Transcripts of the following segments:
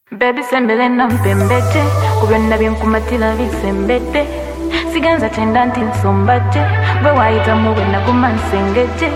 Baby sembele na mpembete kubyonna byenkumatira bisembete siganza tenda nti nsombatte bwe waayita mu bwe naguma nsengeje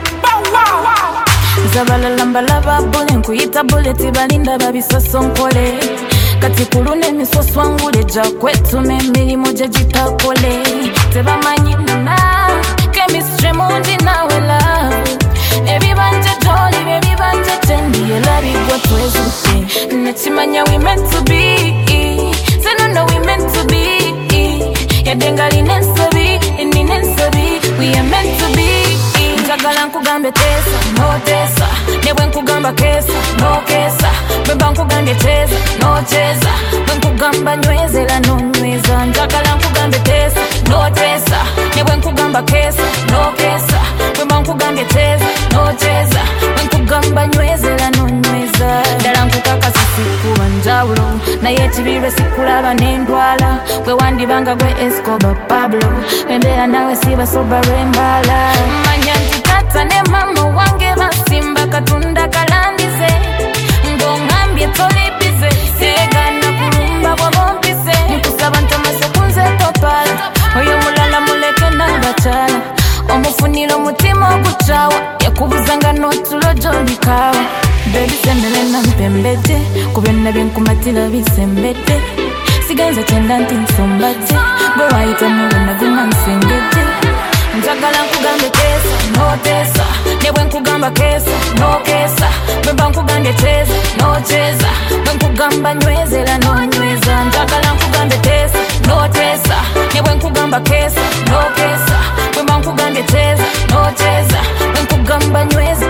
zabalala mbalaba bule nkuyita buleti balinda babisosonkole kati kuluna emisoswa ngule gya kwetuma emirimu gye gitakole tebamanyi nana chemistry mungi nawe love ebibanja joli bebibanja tendi elabigwa twezuke nekimanya we meant to be senono we meant to be yadengali nensobi ninensobi we are meant to be njagala nkugambe tesa no tesa nebwe nkugamba kesa no kesa bwemba nkugambye cheza no cheza bwe nkugamba nywezera no nyweza njagala nkugambe tesa no tesa nebwe nkugamba kesa no kesa bwemba nkugambye cheza no cheza bwe nkugamba nywezera no nyweza ddala nkukakasa sikuba njawulo naye ekibirwe sikulaba n'endwala bwe wandibanga gwe Escobar Pablo bembeera nawe siba soba lwembala manya nti tata ne mama wange basimba katunda kalandize ng'ongambye tolibize segana kulumba bwabompise nkusaba ntomase kunze topala oyo mulala muleke n'abakyala omufunira omutima ogukyawa yakubuzanga n'otulo gy'olikawa bebi sembele na mpembete ku byonna byenkumatira bisembete siganza kyenda nti nsombate bwe waayita mu bwe naguma nsengeje njagala nkugambe kesa no tesa nebwe nkugamba kesa no kesa bwemba nkugambye cheza no cheza bwe nkugamba nywezera no nyweza njagala nkugambe tesa no tesa nebwe nkugamba kesa no kesa bwemba nkugambye cheza no cheza bwe nkugamba nyweza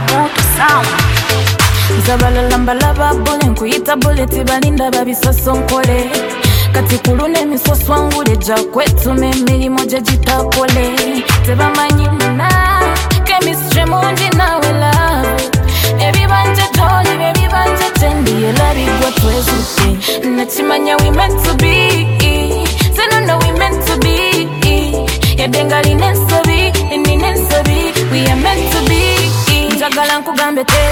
zabalala mbalaba bule nkuyita buleti balinda babisosonkole kati kuluna emisoswa ngule gya kwetuma emirimu gye gitakole tebamanyi nana chemistry mungi nawe love ebibanja joli bebibanja tendi elabigwa twezuke nekimanya we meant to be senono we meant to be yadengali nensobi ninensobi we are meant to be njagala nkugambe te